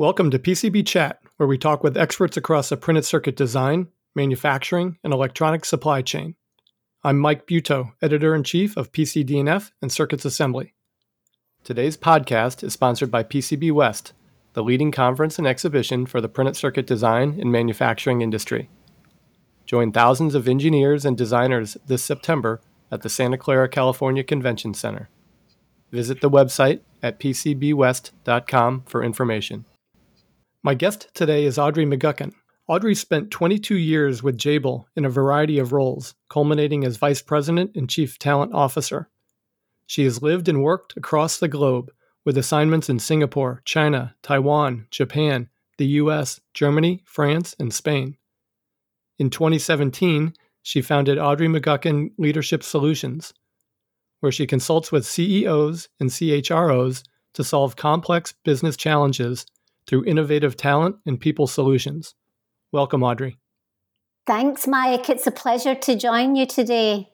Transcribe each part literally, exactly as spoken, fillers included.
Welcome to P C B Chat, where we talk with experts across the printed circuit design, manufacturing, and electronic supply chain. I'm Mike Buteau, Editor-in-Chief of P C D N F and Circuits Assembly. Today's podcast is sponsored by P C B West, the leading conference and exhibition for the printed circuit design and manufacturing industry. Join thousands of engineers and designers this September at the Santa Clara, California Convention Center. Visit the website at p c b west dot com for information. My guest today is Audrey McGuckin. Audrey spent twenty-two years with Jabil in a variety of roles, culminating as Vice President and Chief Talent Officer. She has lived and worked across the globe with assignments in Singapore, China, Taiwan, Japan, the U S, Germany, France, and Spain. In twenty seventeen, she founded Audrey McGuckin Leadership Solutions, where she consults with C E Os and C H R Os to solve complex business challenges through innovative talent and people solutions. Welcome, Audrey. Thanks, Mike. It's a pleasure to join you today.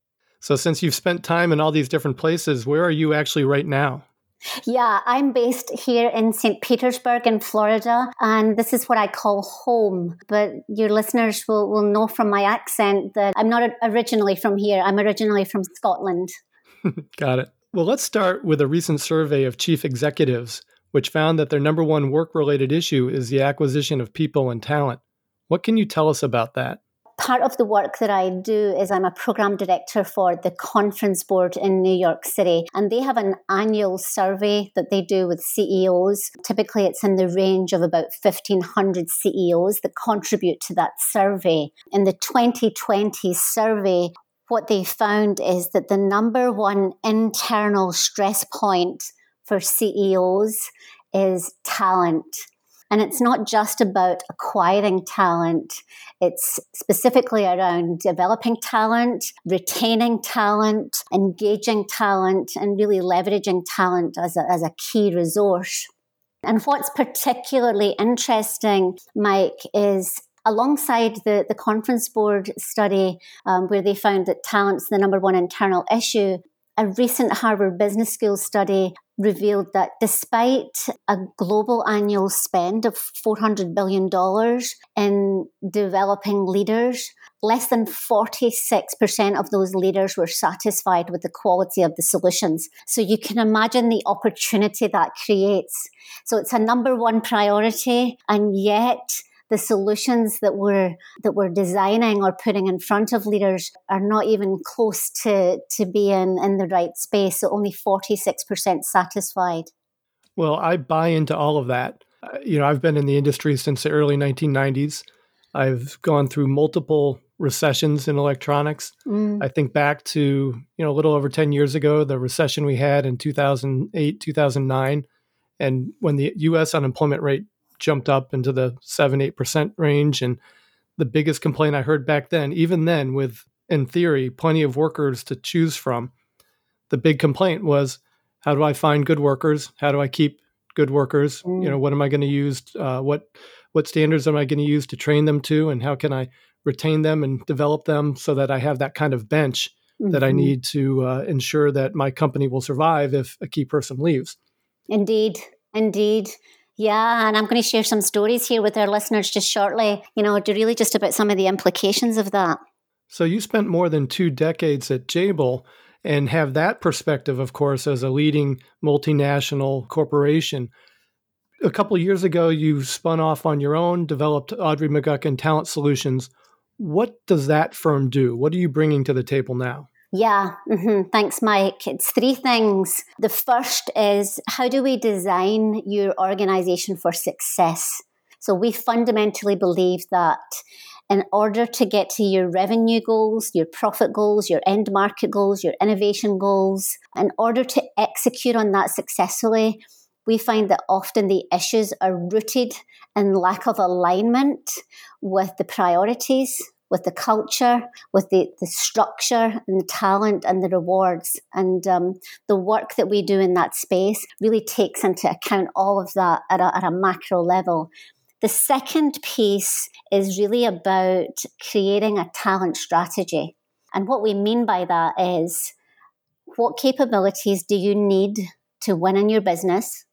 So since you've spent time in all these different places, where are you actually right now? Yeah, I'm based here in Saint Petersburg in Florida, and this is what I call home. But your listeners will, will know from my accent that I'm not originally from here. I'm originally from Scotland. Got it. Well, let's start with a recent survey of chief executives, which found that their number one work-related issue is the acquisition of people and talent. What can you tell us about that? Part of the work that I do is I'm a program director for the Conference Board in New York City, and they have an annual survey that they do with C E Os. Typically, it's in the range of about fifteen hundred C E Os that contribute to that survey. In the twenty twenty survey, what they found is that the number one internal stress point for C E Os is talent. And it's not just about acquiring talent. It's specifically around developing talent, retaining talent, engaging talent, and really leveraging talent as a, as a key resource. And what's particularly interesting, Mike, is alongside the, the Conference Board study, um, where they found that talent's the number one internal issue, a recent Harvard Business School study revealed that despite a global annual spend of four hundred billion dollars in developing leaders, less than forty-six percent of those leaders were satisfied with the quality of the solutions. So you can imagine the opportunity that creates. So it's a number one priority, and yet the solutions that we're that we're designing or putting in front of leaders are not even close to, to being in the right space. So only forty-six percent satisfied. Well, I buy into all of that. Uh, you know, I've been in the industry since the early nineteen nineties. I've gone through multiple recessions in electronics. Mm. I think back to, you know, a little over ten years ago, the recession we had in two thousand eight, two thousand nine, and when the U S unemployment rate jumped up into the seven, eight percent range. And the biggest complaint I heard back then, even then with, in theory, plenty of workers to choose from, the big complaint was, how do I find good workers? How do I keep good workers? Mm. You know, what am I going to use? Uh, what, what standards am I going to use to train them to? And how can I retain them and develop them so that I have that kind of bench mm-hmm. that I need to uh, ensure that my company will survive if a key person leaves? Indeed, indeed. Yeah, and I'm going to share some stories here with our listeners just shortly, you know, to really just about some of the implications of that. So you spent more than two decades at Jabil and have that perspective, of course, as a leading multinational corporation. A couple of years ago, you spun off on your own, developed Audrey McGuckin Talent Solutions. What does that firm do? What are you bringing to the table now? Yeah, mm-hmm. Thanks, Mike. It's three things. The first is, how do we design your organization for success? So we fundamentally believe that in order to get to your revenue goals, your profit goals, your end market goals, your innovation goals, in order to execute on that successfully, we find that often the issues are rooted in lack of alignment with the priorities, with the culture, with the, the structure and the talent and the rewards. And um, the work that we do in that space really takes into account all of that at a, at a macro level. The second piece is really about creating a talent strategy. And what we mean by that is, what capabilities do you need to win in your business?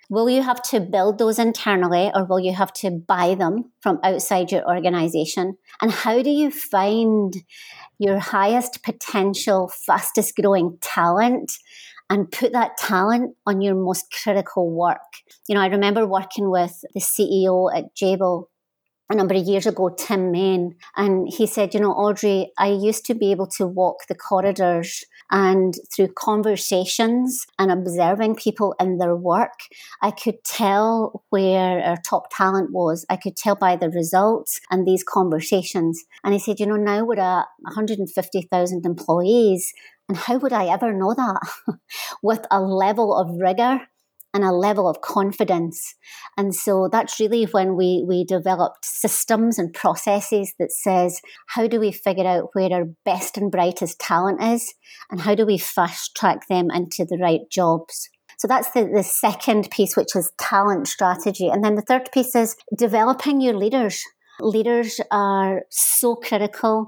Will you have to build those internally, or will you have to buy them from outside your organization? And how do you find your highest potential, fastest growing talent and put that talent on your most critical work? You know, I remember working with the C E O at Jabil a number of years ago, Tim Main, and he said, you know, Audrey, I used to be able to walk the corridors, and through conversations and observing people in their work, I could tell where our top talent was. I could tell by the results and these conversations. And he said, you know, now we're at one hundred fifty thousand employees, and how would I ever know that with a level of rigor and a level of confidence? And so that's really when we we developed systems and processes that says, how do we figure out where our best and brightest talent is, and how do we fast track them into the right jobs? So that's the, the second piece, which is talent strategy. And then the third piece is developing your leaders. Leaders are so critical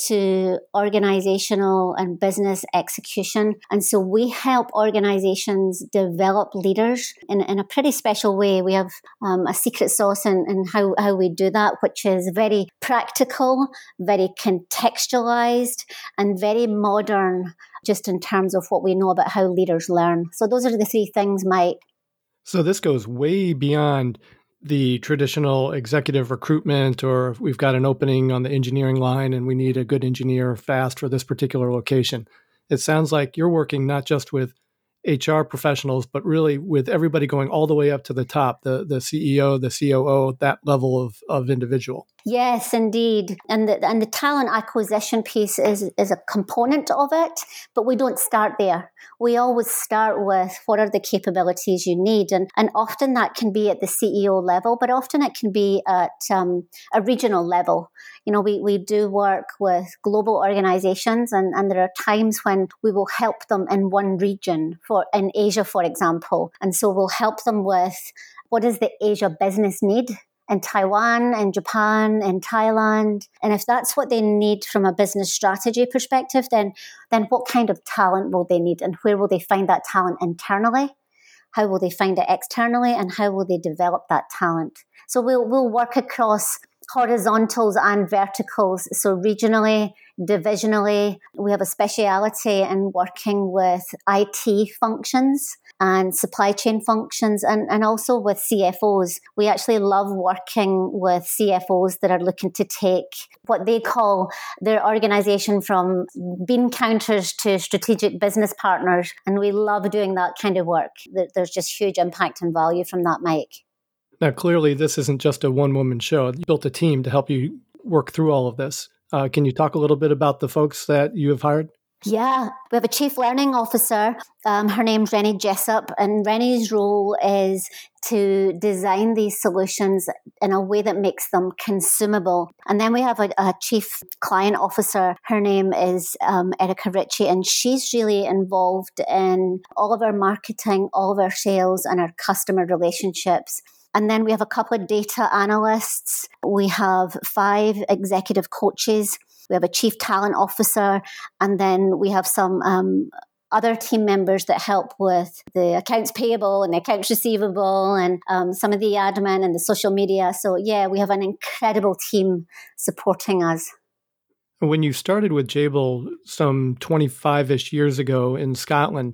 to organizational and business execution. And so we help organizations develop leaders in, in a pretty special way. We have um, a secret sauce in, in how, how we do that, which is very practical, very contextualized, and very modern, just in terms of what we know about how leaders learn. So those are the three things, Mike. So this goes way beyond the traditional executive recruitment, or we've got an opening on the engineering line and we need a good engineer fast for this particular location. It sounds like you're working not just with H R professionals, but really with everybody going all the way up to the top, the the C E O, the C O O, that level of, of individual. Yes, indeed. And the, and the talent acquisition piece is, is a component of it, but we don't start there. We always start with what are the capabilities you need. And, and often that can be at the C E O level, but often it can be at um, a regional level. You know, we, we do work with global organizations, and, and there are times when we will help them in one region, for in Asia, for example. And so we'll help them with what does the Asia business need in Taiwan, in Japan, in Thailand. And if that's what they need from a business strategy perspective, then, then what kind of talent will they need, and where will they find that talent internally? How will they find it externally, and how will they develop that talent? So we'll, we'll work across horizontals and verticals. So regionally, divisionally, we have a speciality in working with I T functions and supply chain functions, and, and also with C F Os. We actually love working with C F Os that are looking to take what they call their organization from bean counters to strategic business partners. And we love doing that kind of work. There's just huge impact and value from that, Mike. Now, clearly, this isn't just a one-woman show. You built a team to help you work through all of this. Uh, can you talk a little bit about the folks that you have hired? Yeah, we have a chief learning officer. Um, her name's Rennie Jessup, and Rennie's role is to design these solutions in a way that makes them consumable. And then we have a, a chief client officer. Her name is um, Erica Ritchie, and she's really involved in all of our marketing, all of our sales, and our customer relationships. And then we have a couple of data analysts. We have five executive coaches. We have a chief talent officer. And then we have some um, other team members that help with the accounts payable and the accounts receivable, and um, some of the admin and the social media. So yeah, we have an incredible team supporting us. When you started with Jabil some twenty-five-ish years ago in Scotland,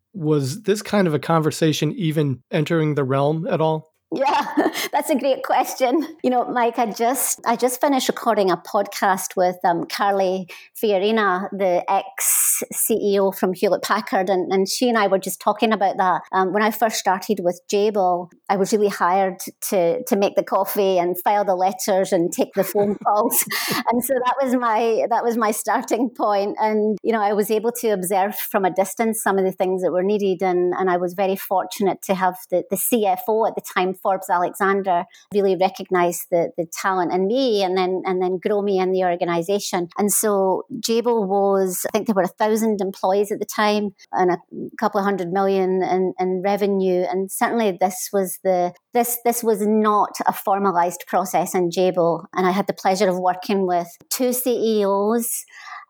was this kind of a conversation even entering the realm at all? Yeah, that's a great question. You know, Mike, I just I just finished recording a podcast with um, Carly Fiorina, the ex-C E O from Hewlett-Packard, and, and she and I were just talking about that. Um, when I first started with Jabil, I was really hired to to make the coffee and file the letters and take the phone calls, and so that was my that was my starting point. And you know, I was able to observe from a distance some of the things that were needed, and, and I was very fortunate to have the, the C F O at the time, Forbes Alexander, really recognized the, the talent in me, and then and then grow me in the organization. And so Jabil was, I think there were a thousand employees at the time, and a couple of hundred million in, in revenue. And certainly this was the this this was not a formalized process in Jabil. And I had the pleasure of working with two C E Os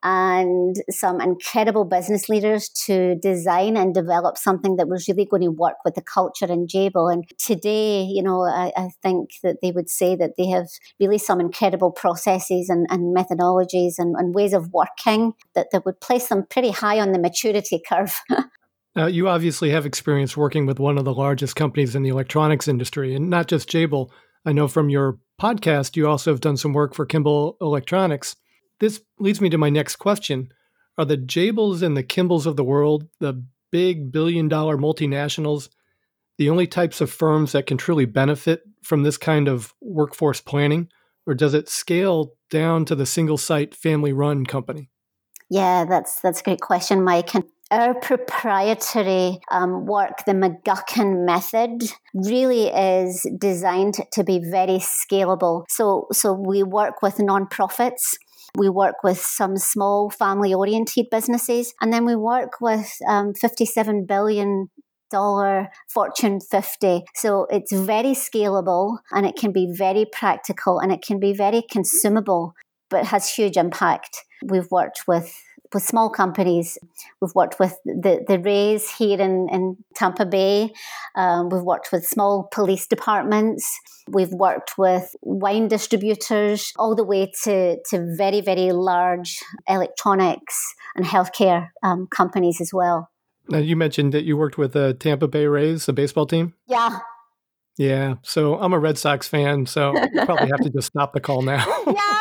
and some incredible business leaders to design and develop something that was really going to work with the culture in Jabil. And today, you know, I, I think that they would say that they have really some incredible processes and, and methodologies and, and ways of working that, that would place them pretty high on the maturity curve. Now, you obviously have experience working with one of the largest companies in the electronics industry, and not just Jabil. I know from your podcast, you also have done some work for Kimball Electronics. This leads me to my next question. Are the Jabils and the Kimballs of the world, the big billion-dollar multinationals, the only types of firms that can truly benefit from this kind of workforce planning? Or does it scale down to the single-site, family-run company? Yeah, that's that's a great question, Mike. And our proprietary um, work, the McGuckin method, really is designed to be very scalable. So, so we work with nonprofits. We work with some small family-oriented businesses, and then we work with um, fifty-seven billion dollars Fortune fifty. So it's very scalable, and it can be very practical, and it can be very consumable, but has huge impact. We've worked with with small companies. We've worked with the, the Rays here in, in Tampa Bay. Um, we've worked with small police departments. We've worked with wine distributors, all the way to, to very, very large electronics and healthcare um, companies as well. Now, you mentioned that you worked with the Tampa Bay Rays, the baseball team? Yeah. Yeah. So I'm a Red Sox fan, so you probably have to just stop the call now. Yeah.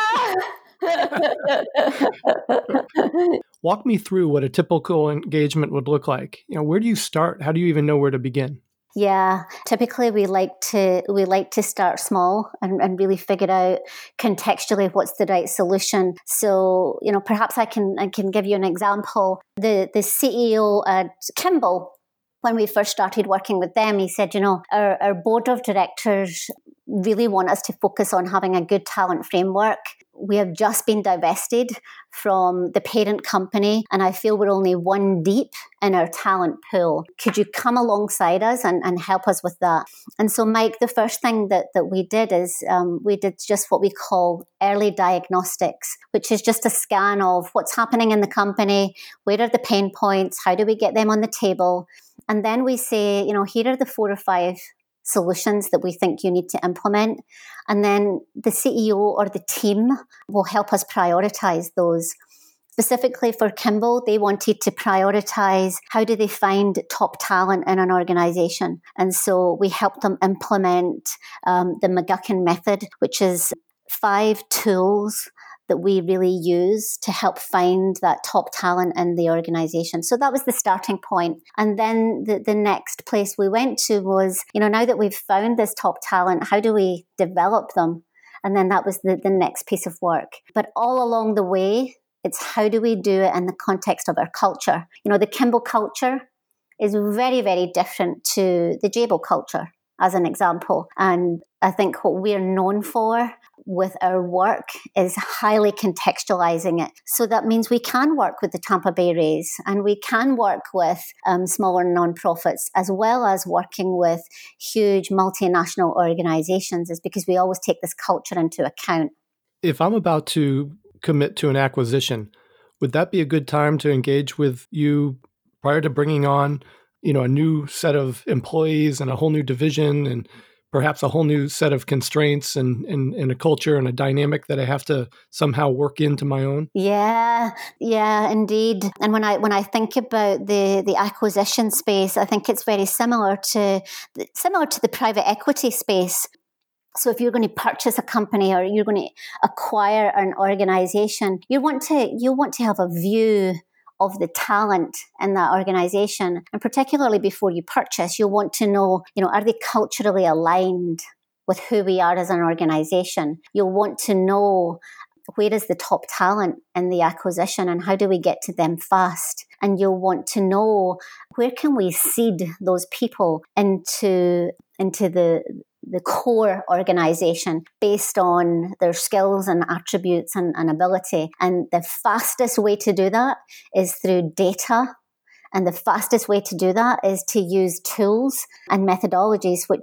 Walk me through what a typical engagement would look like. You know, where do you start? How do you even know where to begin? Yeah, typically we like to we like to start small and, and really figure out contextually what's the right solution. So, you know, perhaps I can I can give you an example. The the C E O at Kimball, when we first started working with them, he said, you know, our, our board of directors really want us to focus on having a good talent framework. We have just been divested from the parent company, and I feel we're only one deep in our talent pool. Could you come alongside us and, and help us with that? And so, Mike, the first thing that, that we did is um, we did just what we call early diagnostics, which is just a scan of what's happening in the company, where are the pain points, how do we get them on the table? And then we say, you know, here are the four or five solutions that we think you need to implement. And then the C E O or the team will help us prioritize those. Specifically for Kimball, they wanted to prioritize how do they find top talent in an organization. And so we helped them implement um, the McGuckin method, which is five tools that we really use to help find that top talent in the organization. So that was the starting point. And then the, the next place we went to was, you know, now that we've found this top talent, how do we develop them? And then that was the, the next piece of work. But all along the way, it's how do we do it in the context of our culture? You know, the Kimball culture is very, very different to the Jabil culture, as an example. And I think what we're known for with our work is highly contextualizing it. So that means we can work with the Tampa Bay Rays, and we can work with um, smaller nonprofits, as well as working with huge multinational organizations, is because we always take this culture into account. If I'm about to commit to an acquisition, would that be a good time to engage with you prior to bringing on, you know, a new set of employees and a whole new division and perhaps a whole new set of constraints and, and, and a culture and a dynamic that I have to somehow work into my own? Yeah, yeah, indeed. And when I when I think about the, the acquisition space, I think it's very similar to similar to the private equity space. So if you're going to purchase a company or you're going to acquire an organization, you want to you want to have a view of the talent in that organization. And particularly before you purchase, you'll want to know, you know, are they culturally aligned with who we are as an organization? You'll want to know where is the top talent in the acquisition and how do we get to them fast? And you'll want to know where can we seed those people into, into the the core organization based on their skills and attributes and, and ability. And the fastest way to do that is through data. And the fastest way to do that is to use tools and methodologies which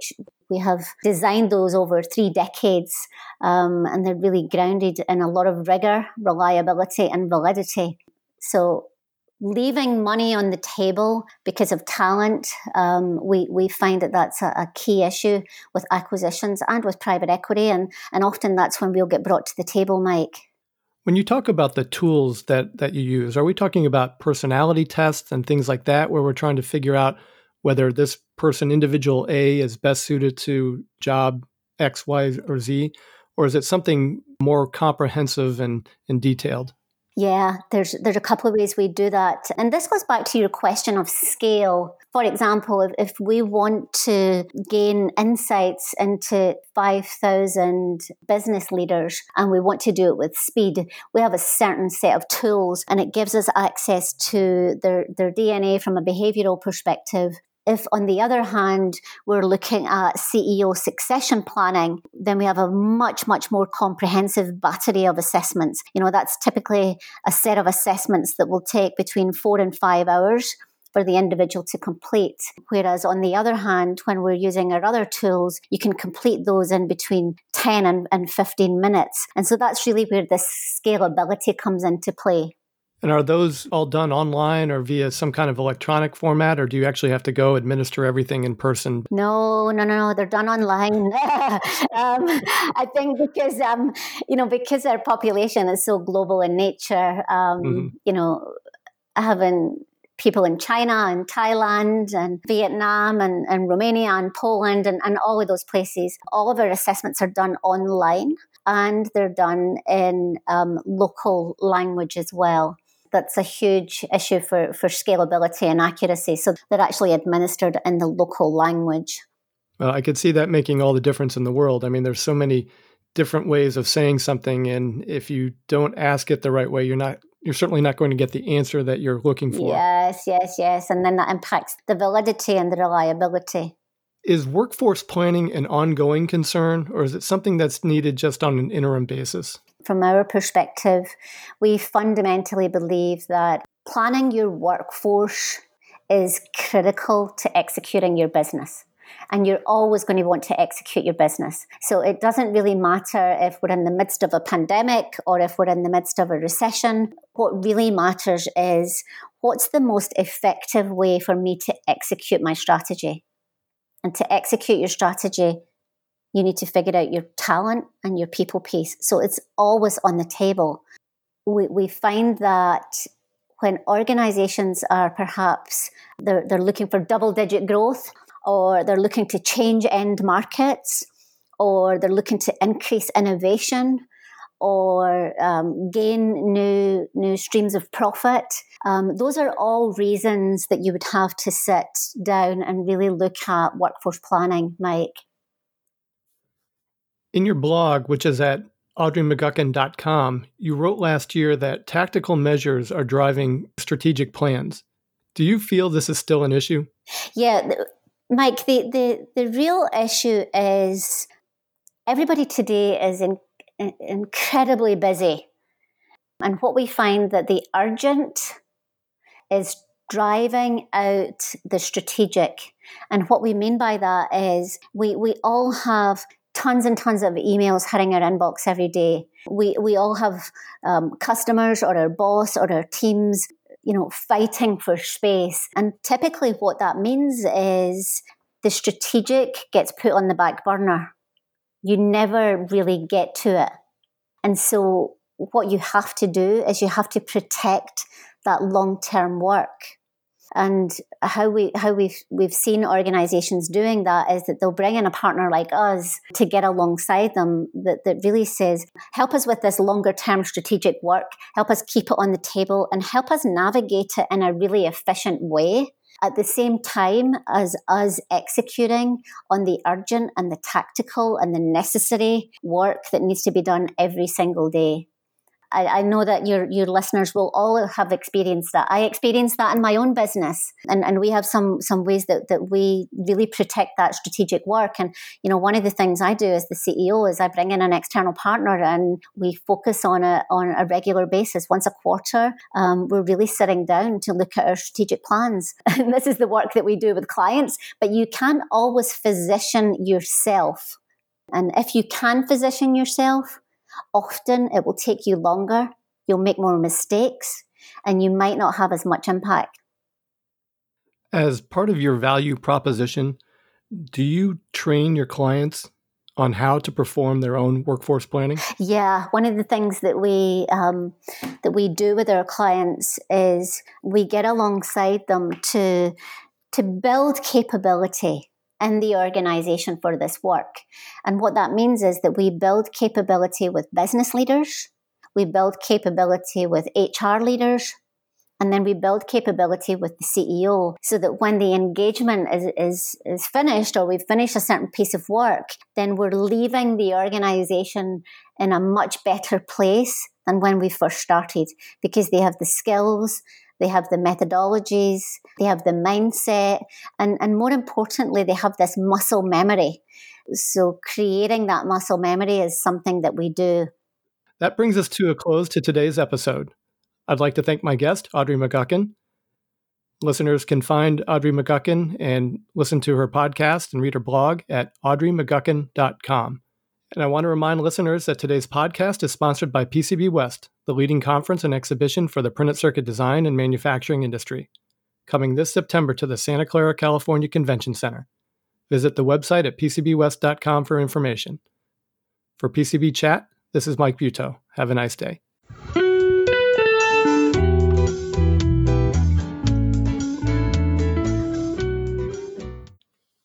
We have designed those over three decades, um, and they're really grounded in a lot of rigor, reliability, and validity. So leaving money on the table because of talent, um, we, we find that that's a, a key issue with acquisitions and with private equity. And, and often that's when we'll get brought to the table, Mike. When you talk about the tools that, that you use, are we talking about personality tests and things like that, where we're trying to figure out whether this person, individual A, is best suited to job X, Y, or Z? Or is it something more comprehensive and, and detailed? Yeah, there's there's a couple of ways we do that. And this goes back to your question of scale. For example, if, if we want to gain insights into five thousand business leaders and we want to do it with speed, we have a certain set of tools, and it gives us access to their, their D N A from a behavioral perspective. If, on the other hand, we're looking at C E O succession planning, then we have a much, much more comprehensive battery of assessments. You know, that's typically a set of assessments that will take between four and five hours for the individual to complete. Whereas on the other hand, when we're using our other tools, you can complete those in between ten and, and fifteen minutes. And so that's really where this scalability comes into play. And are those all done online or via some kind of electronic format, or do you actually have to go administer everything in person? No, no, no, no. They're done online. um, I think because, um, you know, because our population is so global in nature, um, mm-hmm. you know, having people in China and Thailand and Vietnam and, and Romania and Poland and, and all of those places, all of our assessments are done online, and they're done in um, local language as well. That's a huge issue for, for scalability and accuracy. So they're actually administered in the local language. Well, I could see that making all the difference in the world. I mean, there's so many different ways of saying something, and if you don't ask it the right way, you're not you're certainly not going to get the answer that you're looking for. Yes, yes, yes. And then that impacts the validity and the reliability. Is workforce planning an ongoing concern, or is it something that's needed just on an interim basis? From our perspective, we fundamentally believe that planning your workforce is critical to executing your business. And you're always going to want to execute your business. So it doesn't really matter if we're in the midst of a pandemic or if we're in the midst of a recession. What really matters is, what's the most effective way for me to execute my strategy? And to execute your strategy, you need to figure out your talent and your people piece. So it's always on the table. We we find that when organizations are perhaps, they're, they're looking for double-digit growth, or they're looking to change end markets, or they're looking to increase innovation, or um, gain new new streams of profit. Um, those are all reasons that you would have to sit down and really look at workforce planning, Mike. In your blog, which is at audrey mcguckin dot com, you wrote last year that tactical measures are driving strategic plans. Do you feel this is still an issue? Yeah, Mike, the, the, the real issue is everybody today is in, in, incredibly busy. And what we find that the urgent is driving out the strategic. And what we mean by that is we, we all have tons and tons of emails hitting our inbox every day. We we all have um, customers or our boss or our teams, you know, fighting for space. And typically what that means is the strategic gets put on the back burner. You never really get to it. And so what you have to do is you have to protect that long-term work. And how we how we've we've seen organizations doing that is that they'll bring in a partner like us to get alongside them that, that really says, help us with this longer term strategic work, help us keep it on the table, and help us navigate it in a really efficient way, at the same time as us executing on the urgent and the tactical and the necessary work that needs to be done every single day. I, I know that your your listeners will all have experienced that. I experienced that in my own business, and, and we have some some ways that, that we really protect that strategic work. And you know, one of the things I do as the C E O is I bring in an external partner, and we focus on a on a regular basis. Once a quarter, um, we're really sitting down to look at our strategic plans. And this is the work that we do with clients. But you can't always physician yourself, and if you can physician yourself, often it will take you longer, you'll make more mistakes, and you might not have as much impact. As part of your value proposition, do you train your clients on how to perform their own workforce planning? Yeah, one of the things that we um, that we do with our clients is we get alongside them to to build capability in the organization for this work. And what that means is that we build capability with business leaders, we build capability with H R leaders, and then we build capability with the C E O, so that when the engagement is, is, is finished, or we've finished a certain piece of work, then we're leaving the organization in a much better place than when we first started, because they have the skills, they have the methodologies, they have the mindset, and, and more importantly, they have this muscle memory. So creating that muscle memory is something that we do. That brings us to a close to today's episode. I'd like to thank my guest, Audrey McGuckin. Listeners can find Audrey McGuckin and listen to her podcast and read her blog at audrey mcguckin dot com. And I want to remind listeners that today's podcast is sponsored by P C B West, the leading conference and exhibition for the printed circuit design and manufacturing industry, coming this September to the Santa Clara, California Convention Center. Visit the website at p c b west dot com for information. For P C B Chat, this is Mike Buteau. Have a nice day.